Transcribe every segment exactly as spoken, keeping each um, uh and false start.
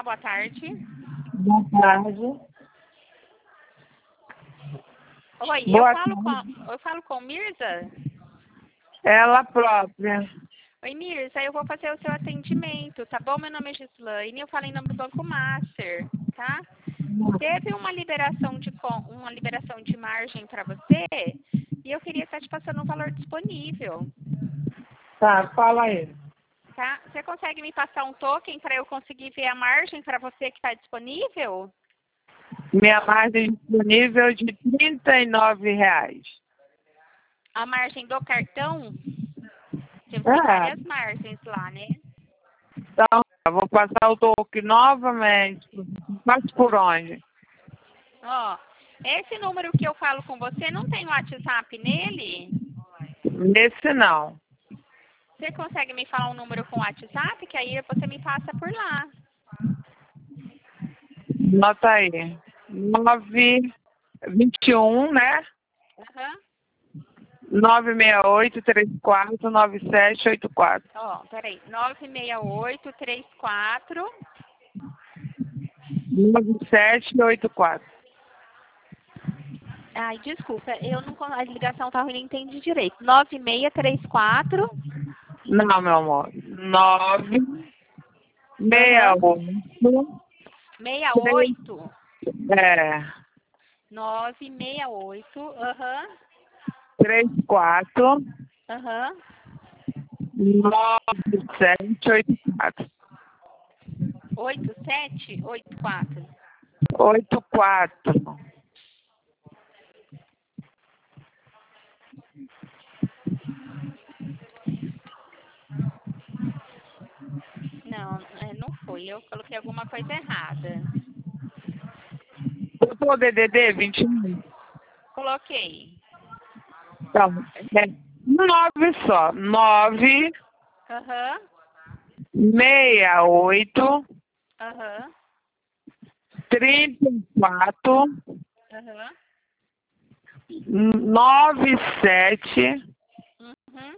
boa tarde. Boa tarde. Oi, Boa eu falo tarde. com eu falo com Mirza? Ela própria. Oi, Mirza, eu vou fazer o seu atendimento, tá bom? Meu nome é Gislaine, eu falo em nome do Banco Master, tá? Teve uma liberação de com- uma liberação de margem para você e eu queria estar te passando um valor disponível, Tá, fala aí. tá? Você consegue me passar um token para eu conseguir ver a margem para você que está disponível? Minha margem disponível de trinta e nove reais. A margem do cartão? Tem tem É, várias margens lá, né? então eu vou passar o toque novamente. Mas por onde? Ó, esse número que eu falo com você não tem WhatsApp nele? Nesse não. Você consegue me falar um número com WhatsApp? Que aí você me passa por lá. Nota aí. nove vinte e um, né? Aham. nove seis oito, três quatro, nove sete oito quatro. Ó, peraí. nove seis oito, três quatro. nove sete oito quatro. Ai, desculpa, eu não con- a ligação tá ruim, não entendi direito. nove seis três quatro. Não, meu amor. nove Aham. seis oito. seis oito. É. nove seis oito. Aham. três quatro, Aham. nove sete oito quatro. oito sete oito quatro. oito quatro. Não, é, não foi. Eu coloquei alguma coisa errada. O D D D vinte e um? Coloquei. Então, é nove só. nove Aham. seis oito, Aham. trinta e quatro, Aham. nove sete Uhum.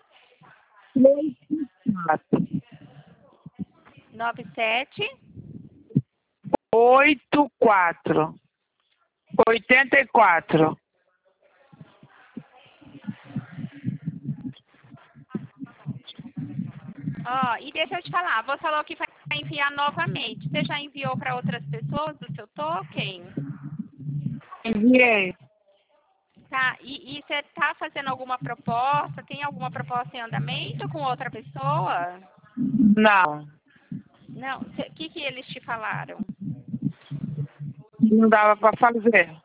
oito quatro. nove sete. oito quatro. oitenta e quatro. Ó, e deixa eu te falar, você falou que vai enviar novamente. Você já enviou para outras pessoas o seu token? Enviei. Tá, e, e você tá fazendo alguma proposta? Tem alguma proposta em andamento com outra pessoa? Não. Não, o que que eles te falaram? Não dava para fazer.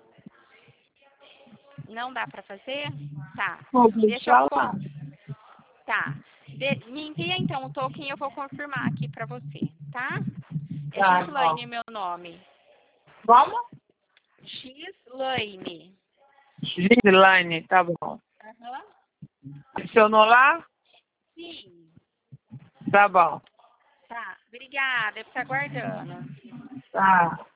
Não dá para fazer? Tá, Vou te deixa eu... falar. con- Tá, De- me envia então o token e eu vou confirmar aqui para você, tá? É Tá, Gislaine bom. meu nome. Vamos? Gislaine. Gislaine, tá bom. Aham. Adicionou lá? Sim. Tá bom. Tá, obrigada, eu fico aguardando. Tá.